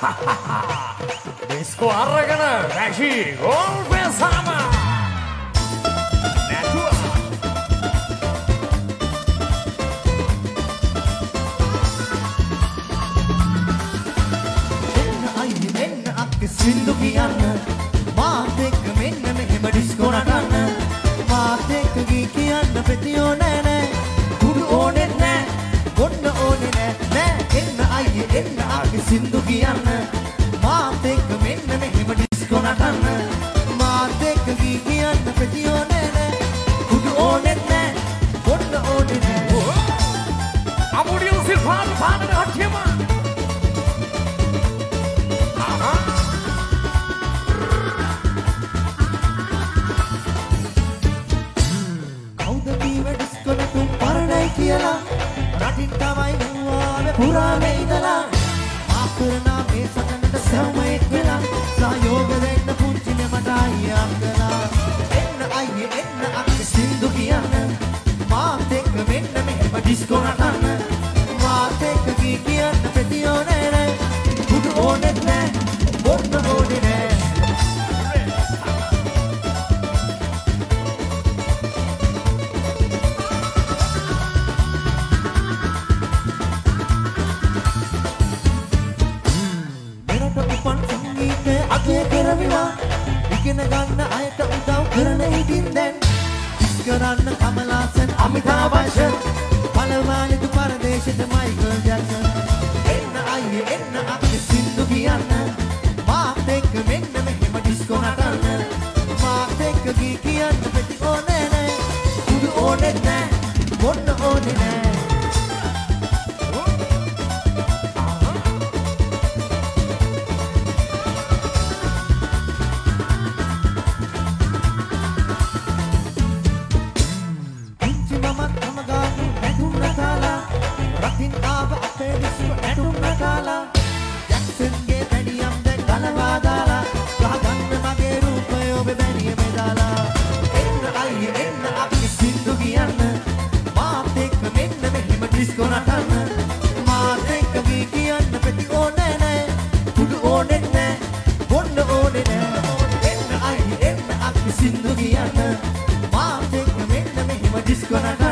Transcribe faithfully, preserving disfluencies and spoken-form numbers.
Disco arrogana, Rashi, all pesama. Sindu kiyanna maat ekka menna mehema disco natanna maat ekka gi kiyanna petiyo nae nae kudu one nae bonna one nae nae enna ayye enna akki sindu kiyanna maat ekka menna mehema disco natanna maat ekka gi kiyanna petiyo nae nae kudu one nae bonna one nae Amudiyal silpaan paanana hattiyama රටින් තමයි නුවාවේ පුරාවේ ඉඳලා ආපරණා මේ සටනට සෑමෙක් වෙලා සහයෝග දෙන්න පුංචිනේ මට අයියක් කළා එන්න අයියේ එන්න අක්කේ සින්දු කියන්න මාත් එක්ක මෙන්න මෙහෙම ඩිස්කෝ නටන්න මාත් එක්ක ගී කියන්න පෙතියෝ නෑ නෑ බුදු ඕනෙත් නෑ බොන්න ඕනේ නෑ ඉගෙන ගන්න අයට උදව් කරන හිටින් දැන් ඉස් කරන්න කමලාසන් අමිතාබ් බච්චන් පළවානිදු පරදේශෙට මයිකල් ජැක්සන් එන්න අයියේ එන්න අක්කේ සින්දු කියන්න මාත් එක්ක මෙන්න මෙහෙම ඩිස්කෝ නටන්න මාත් එක්ක ගී කියන්න පෙති ඕනේ නෑ කුඩු ඕනෙත් නෑ බොන්න ඕනේ නෑ Gonna